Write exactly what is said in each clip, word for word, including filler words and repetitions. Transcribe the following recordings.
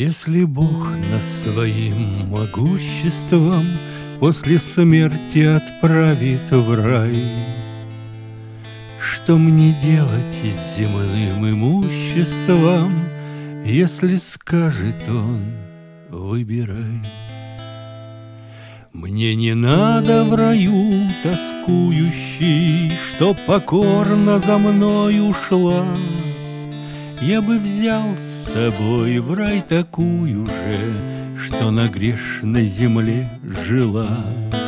Если Бог нас своим могуществом после смерти отправит в рай, что мне делать с земным имуществом, если скажет Он: выбирай? Мне не надо в раю тоскующий, что покорно за мной ушла. Я бы взял с собой в рай такую же, что на грешной земле жила.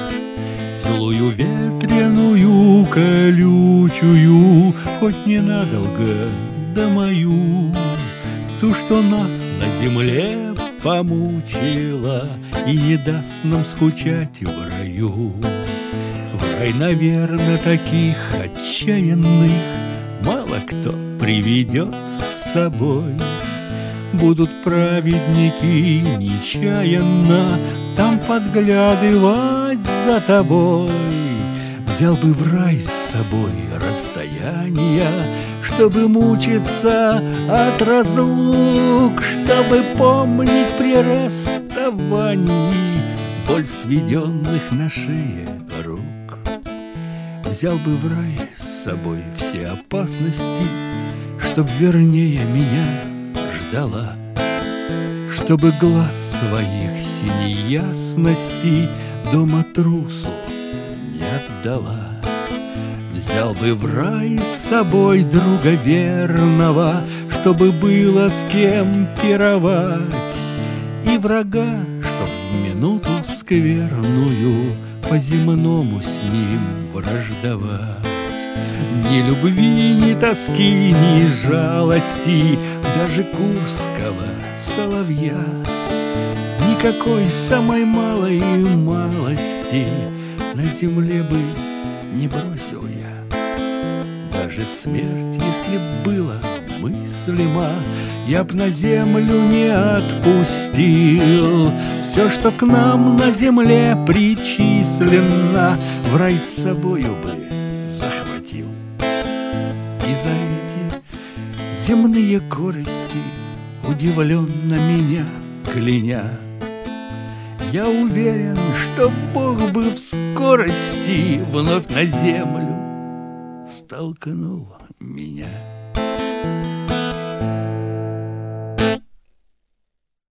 Злую ветреную колючую, хоть ненадолго, да мою, ту, что нас на земле помучила и не даст нам скучать в раю. В рай, наверное, таких отчаянных мало кто приведет с собой. Будут праведники нечаянно там подглядывать за тобой. Взял бы в рай с собой расстояние, чтобы мучиться от разлук, чтобы помнить при расставании боль сведенных на шее рук. Взял бы в рай с собой все опасности, чтоб вернее меня ждала, чтобы глаз своих синей ясности дома трусу не отдала. Взял бы в рай с собой друга верного, чтобы было с кем пировать, и врага, чтоб в минуту скверную по-земному с ним враждовать. Ни любви, ни тоски, ни жалости, даже курского соловья, никакой самой малой малости на земле бы не бросил я. Даже смерть, если б была мыслима, я б на землю не отпустил. Все, что к нам на земле причислено, в рай с собою бы захватил. И за эти земные корости, удивленно меня кляня, я уверен, что Бог бы в скорости вновь на землю столкнул меня.